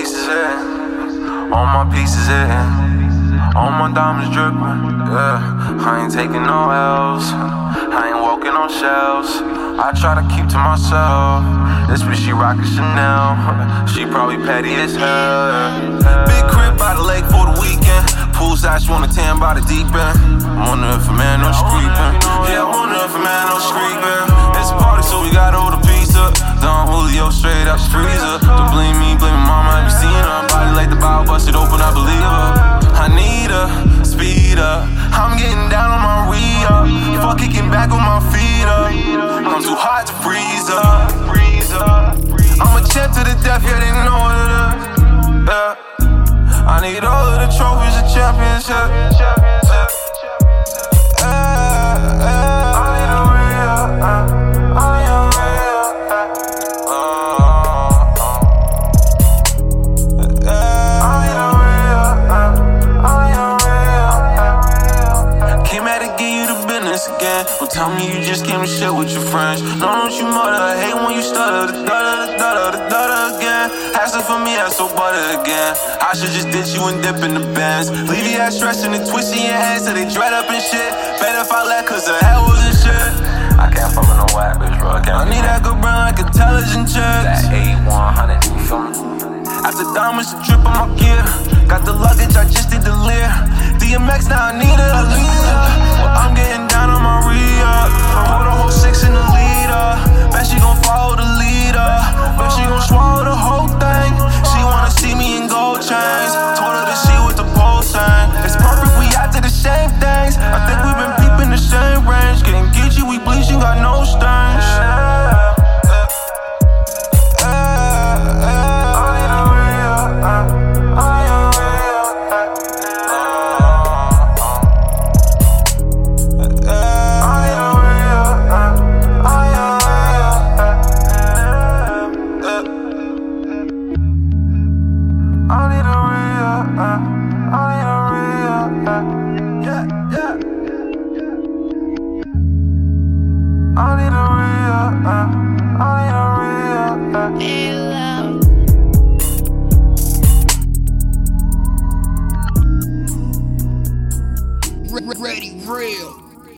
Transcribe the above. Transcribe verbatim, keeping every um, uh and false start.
pieces in, all my pieces in, all my diamonds dripping. Yeah, I ain't taking no L's, I ain't walking on shells. I try to keep to myself. This bitch, she rockin' Chanel. She probably petty as hell. Big crib by the lake for the weekend. Poolside, she wanna tan by the deep end. Wonder if a man no creepin'. Yeah, I wonder if a man no creepin'. It's a party, so we gotta hold a pizza. Don Julio straight out the freezer. Don't blame me, blame my mama, I be seeing her. Body like the Bible, bust it open, I believe her. I need her, speed up. I'm getting down on my re-up. Fuck kicking back with my feet up. I'm too hot to freeze up. I'm a champ to the death, yeah, they know what it is. Yeah. I need all of the trophies and championships. Yeah, yeah. I need a real, uh, I need a real, uh, uh, yeah. I need a real, uh, I need a real, uh. Came out to give you the business again. Don't tell me you just came to shit with your friends. No, don't you mutter, I hate when you stutter. The stutter, the stutter, the stutter again. Asking for me, that's so butter again. I should just ditch you and dip in the bands. Leave your ass stretching and twisting your hands till they dread up and shit. Better if I let, cause the hell wasn't shit. I can't fuck with no whack bitch, bro. I, I need that good brown like intelligent checks. That A one hundred, you feel me? After diamonds, the drip on my gear. Got the luggage, I just need the leer. D M X, now I need a leader. Well, I'm getting down on my re-up. Put a whole six in the leader. Bet she gon' follow the leader. Bet she gon'